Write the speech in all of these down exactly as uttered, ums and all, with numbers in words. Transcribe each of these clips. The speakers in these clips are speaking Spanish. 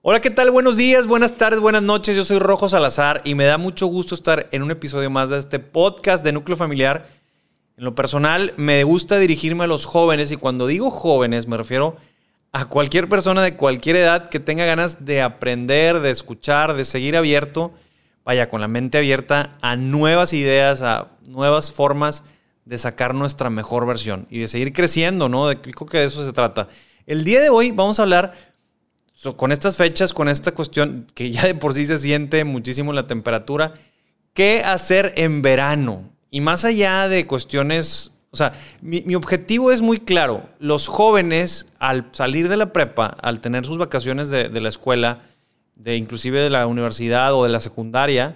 Hola, ¿qué tal? Buenos días, buenas tardes, buenas noches. Yo soy Rojo Salazar y me da mucho gusto estar en un episodio más de este podcast de Núcleo Familiar. En lo personal, me gusta dirigirme a los jóvenes y cuando digo jóvenes me refiero a cualquier persona de cualquier edad que tenga ganas de aprender, de escuchar, de seguir abierto, vaya, con la mente abierta a nuevas ideas, a nuevas formas de sacar nuestra mejor versión y de seguir creciendo, ¿no? De, creo que de eso se trata. El día de hoy vamos a hablar so, con estas fechas, con esta cuestión que ya de por sí se siente muchísimo la temperatura, ¿qué hacer en verano? Y más allá de cuestiones, o sea, mi, mi objetivo es muy claro. Los jóvenes, al salir de la prepa, al tener sus vacaciones de, de la escuela, de inclusive de la universidad o de la secundaria,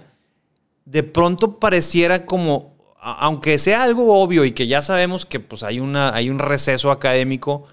de pronto pareciera como, aunque sea algo obvio y que ya sabemos que pues, hay, una, hay un receso académico,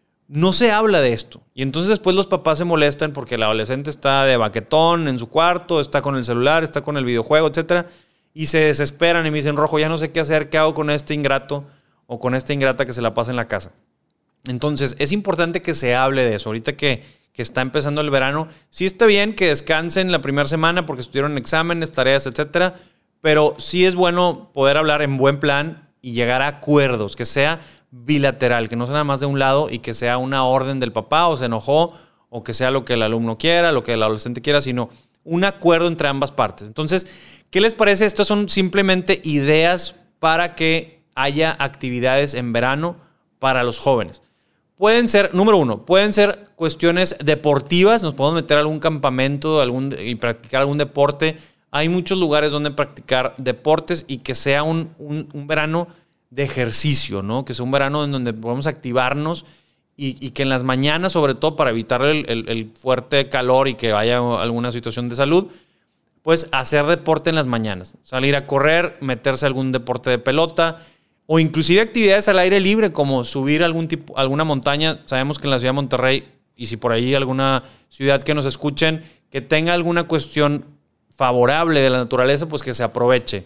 no se habla de esto. Y entonces después los papás se molestan porque el adolescente está de baquetón en su cuarto, está con el celular, está con el videojuego, etcétera. Y se desesperan y me dicen, Rojo, ya no sé qué hacer, ¿qué hago con este ingrato o con esta ingrata que se la pasa en la casa? Entonces, es importante que se hable de eso. Ahorita que, que está empezando el verano, sí está bien que descansen la primera semana porque estuvieron exámenes, tareas, etcétera, pero sí es bueno poder hablar en buen plan y llegar a acuerdos, que sea bilateral, que no sea nada más de un lado y que sea una orden del papá o se enojó o que sea lo que el alumno quiera, lo que el adolescente quiera, sino un acuerdo entre ambas partes. Entonces, ¿qué les parece? Estas son simplemente ideas para que haya actividades en verano para los jóvenes. Pueden ser, número uno, pueden ser cuestiones deportivas. Nos podemos meter a algún campamento algún, y practicar algún deporte. Hay muchos lugares donde practicar deportes y que sea un, un, un verano de ejercicio, ¿no? Que sea un verano en donde podamos activarnos y, y que en las mañanas, sobre todo para evitar el, el, el fuerte calor y que haya alguna situación de salud, pues hacer deporte en las mañanas. Salir a correr, meterse a algún deporte de pelota o inclusive actividades al aire libre como subir algún tipo, alguna montaña. Sabemos que en la ciudad de Monterrey, y si por ahí alguna ciudad que nos escuchen, que tenga alguna cuestión favorable de la naturaleza, pues que se aproveche.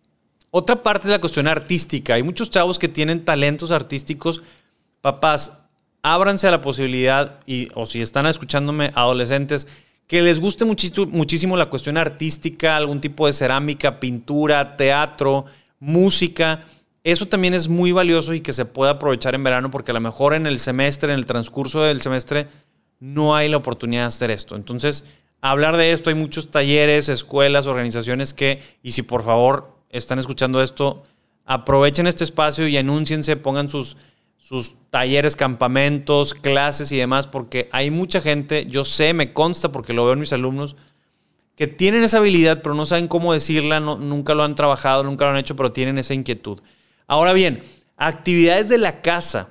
Otra parte es la cuestión artística. Hay muchos chavos que tienen talentos artísticos. Papás, ábranse a la posibilidad, y, o si están escuchándome adolescentes, que les guste muchísimo, muchísimo la cuestión artística, algún tipo de cerámica, pintura, teatro, música. Eso también es muy valioso y que se puede aprovechar en verano porque a lo mejor en el semestre, en el transcurso del semestre, no hay la oportunidad de hacer esto. Entonces, hablar de esto, hay muchos talleres, escuelas, organizaciones que, y si por favor están escuchando esto, aprovechen este espacio y anúnciense, pongan sus, sus talleres, campamentos, clases y demás, porque hay mucha gente, yo sé, me consta porque lo veo en mis alumnos, que tienen esa habilidad, pero no saben cómo decirla, no, nunca lo han trabajado, nunca lo han hecho, pero tienen esa inquietud. Ahora bien, actividades de la casa.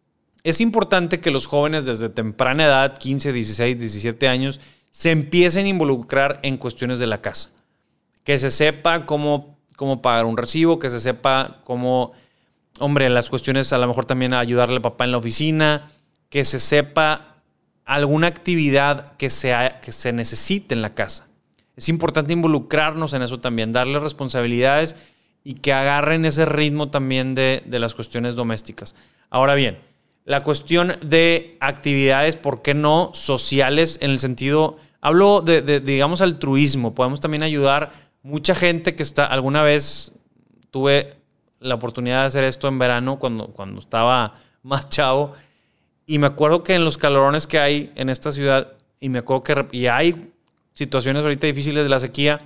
Es importante que los jóvenes desde temprana edad, quince, dieciséis, diecisiete años, se empiecen a involucrar en cuestiones de la casa. Que se sepa cómo, cómo pagar un recibo, que se sepa cómo, hombre, las cuestiones a lo mejor también ayudarle al papá en la oficina, que se sepa alguna actividad que, sea, que se necesite en la casa. Es importante involucrarnos en eso también, darle responsabilidades y que agarren ese ritmo también de, de las cuestiones domésticas. Ahora bien, la cuestión de actividades, ¿por qué no? Sociales, en el sentido, hablo de, de, de digamos, altruismo. Podemos también ayudar mucha gente que está, alguna vez tuve la oportunidad de hacer esto en verano cuando, cuando estaba más chavo y me acuerdo que en los calorones que hay en esta ciudad y me acuerdo que y hay situaciones ahorita difíciles de la sequía,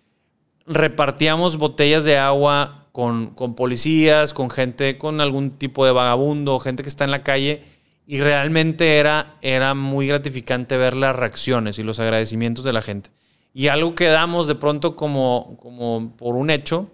repartíamos botellas de agua con, con policías, con gente, con algún tipo de vagabundo, gente que está en la calle y realmente era, era muy gratificante ver las reacciones y los agradecimientos de la gente. Y algo que damos de pronto como, como por un hecho,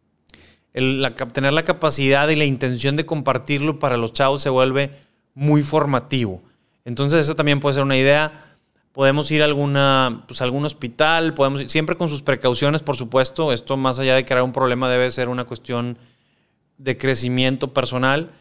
el, la, tener la capacidad y la intención de compartirlo para los chavos se vuelve muy formativo. Entonces esa también puede ser una idea. Podemos ir a, alguna, pues, a algún hospital, podemos ir, siempre con sus precauciones, por supuesto. Esto, más allá de crear un problema, debe ser una cuestión de crecimiento personal.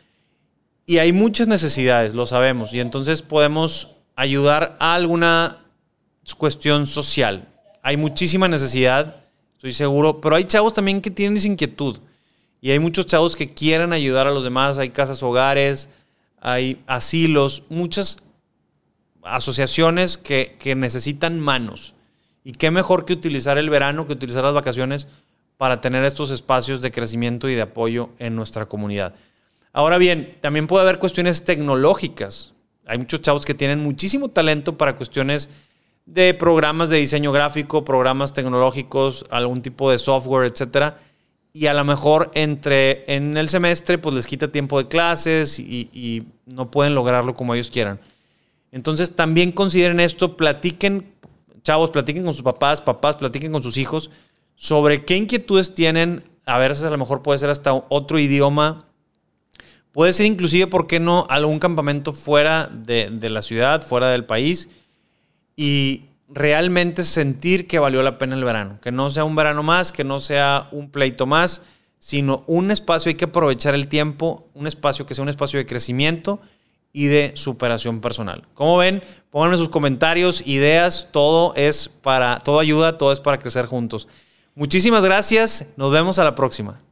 Y hay muchas necesidades, lo sabemos. Y entonces podemos ayudar a alguna cuestión social. Hay muchísima necesidad, estoy seguro, pero hay chavos también que tienen esa inquietud. Y hay muchos chavos que quieren ayudar a los demás. Hay casas hogares, hay asilos, muchas asociaciones que, que necesitan manos. Y qué mejor que utilizar el verano, que utilizar las vacaciones para tener estos espacios de crecimiento y de apoyo en nuestra comunidad. Ahora bien, también puede haber cuestiones tecnológicas. Hay muchos chavos que tienen muchísimo talento para cuestiones de programas de diseño gráfico, programas tecnológicos, algún tipo de software, etcétera. Y a lo mejor entre, en el semestre pues les quita tiempo de clases y, y no pueden lograrlo como ellos quieran. Entonces también consideren esto, platiquen, chavos, platiquen con sus papás, papás, platiquen con sus hijos sobre qué inquietudes tienen. A veces a lo mejor puede ser hasta otro idioma. Puede ser inclusive, ¿por qué no?, algún campamento fuera de, de la ciudad, fuera del país. Y realmente sentir que valió la pena el verano. Que no sea un verano más, que no sea un pleito más, sino un espacio, hay que aprovechar el tiempo, un espacio que sea un espacio de crecimiento y de superación personal. ¿Cómo ven? Pónganme sus comentarios, ideas, todo es para, todo ayuda, todo es para crecer juntos. Muchísimas gracias, nos vemos a la próxima.